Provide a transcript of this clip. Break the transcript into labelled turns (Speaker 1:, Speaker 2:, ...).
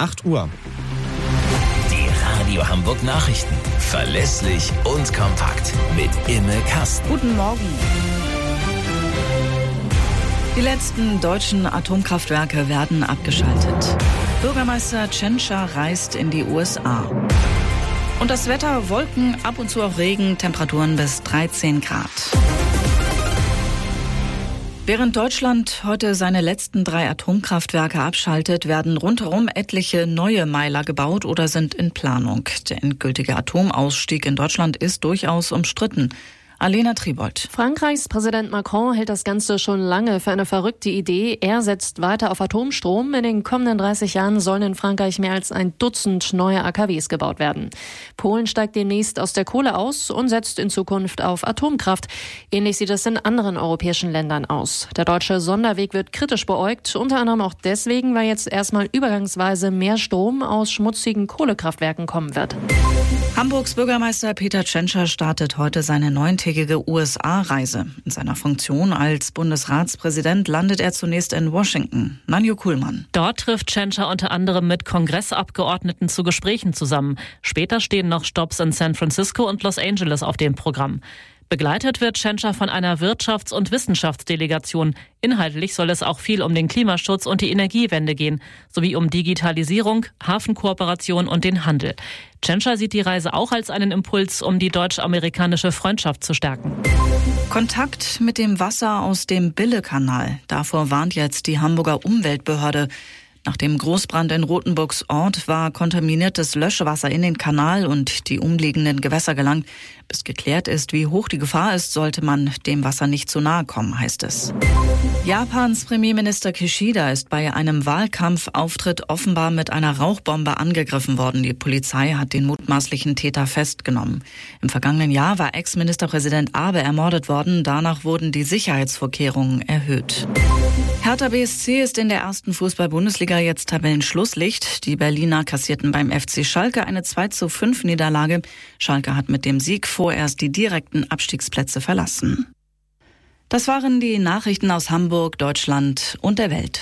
Speaker 1: 8 Uhr.
Speaker 2: Die Radio Hamburg Nachrichten. Verlässlich und kompakt. Mit Imme Kasten.
Speaker 3: Guten Morgen. Die letzten deutschen Atomkraftwerke werden abgeschaltet. Bürgermeister Tschentscher reist in die USA. Und das Wetter: Wolken, ab und zu auch Regen, Temperaturen bis 13 Grad. Während Deutschland heute seine letzten 3 Atomkraftwerke abschaltet, werden rundherum etliche neue Meiler gebaut oder sind in Planung. Der endgültige Atomausstieg in Deutschland ist durchaus umstritten. Alena Tribold.
Speaker 4: Frankreichs Präsident Macron hält das Ganze schon lange für eine verrückte Idee. Er setzt weiter auf Atomstrom. In den kommenden 30 Jahren sollen in Frankreich mehr als 1 Dutzend neue AKWs gebaut werden. Polen steigt demnächst aus der Kohle aus und setzt in Zukunft auf Atomkraft. Ähnlich sieht es in anderen europäischen Ländern aus. Der deutsche Sonderweg wird kritisch beäugt, unter anderem auch deswegen, weil jetzt erstmal übergangsweise mehr Strom aus schmutzigen Kohlekraftwerken kommen wird.
Speaker 3: Hamburgs Bürgermeister Peter Tschentscher startet heute seine 9-tägige USA-Reise. In seiner Funktion als Bundesratspräsident landet er zunächst in Washington. Nanju Kuhlmann.
Speaker 5: Dort trifft Tschentscher unter anderem mit Kongressabgeordneten zu Gesprächen zusammen. Später stehen noch Stopps in San Francisco und Los Angeles auf dem Programm. Begleitet wird Tschentscher von einer Wirtschafts- und Wissenschaftsdelegation. Inhaltlich soll es auch viel um den Klimaschutz und die Energiewende gehen, sowie um Digitalisierung, Hafenkooperation und den Handel. Tschentscher sieht die Reise auch als einen Impuls, um die deutsch-amerikanische Freundschaft zu stärken.
Speaker 3: Kontakt mit dem Wasser aus dem Bille-Kanal. Davor warnt jetzt die Hamburger Umweltbehörde. Nach dem Großbrand in Rothenburgs Ort war kontaminiertes Löschwasser in den Kanal und die umliegenden Gewässer gelangt. Bis geklärt ist, wie hoch die Gefahr ist, sollte man dem Wasser nicht zu nahe kommen, heißt es. Japans Premierminister Kishida ist bei einem Wahlkampfauftritt offenbar mit einer Rauchbombe angegriffen worden. Die Polizei hat den mutmaßlichen Täter festgenommen. Im vergangenen Jahr war Ex-Ministerpräsident Abe ermordet worden. Danach wurden die Sicherheitsvorkehrungen erhöht. Hertha BSC ist in der ersten Fußball-Bundesliga jetzt Tabellenschlusslicht. Die Berliner kassierten beim FC Schalke eine 2:5 Niederlage. Schalke hat mit dem Sieg vorerst die direkten Abstiegsplätze verlassen. Das waren die Nachrichten aus Hamburg, Deutschland und der Welt.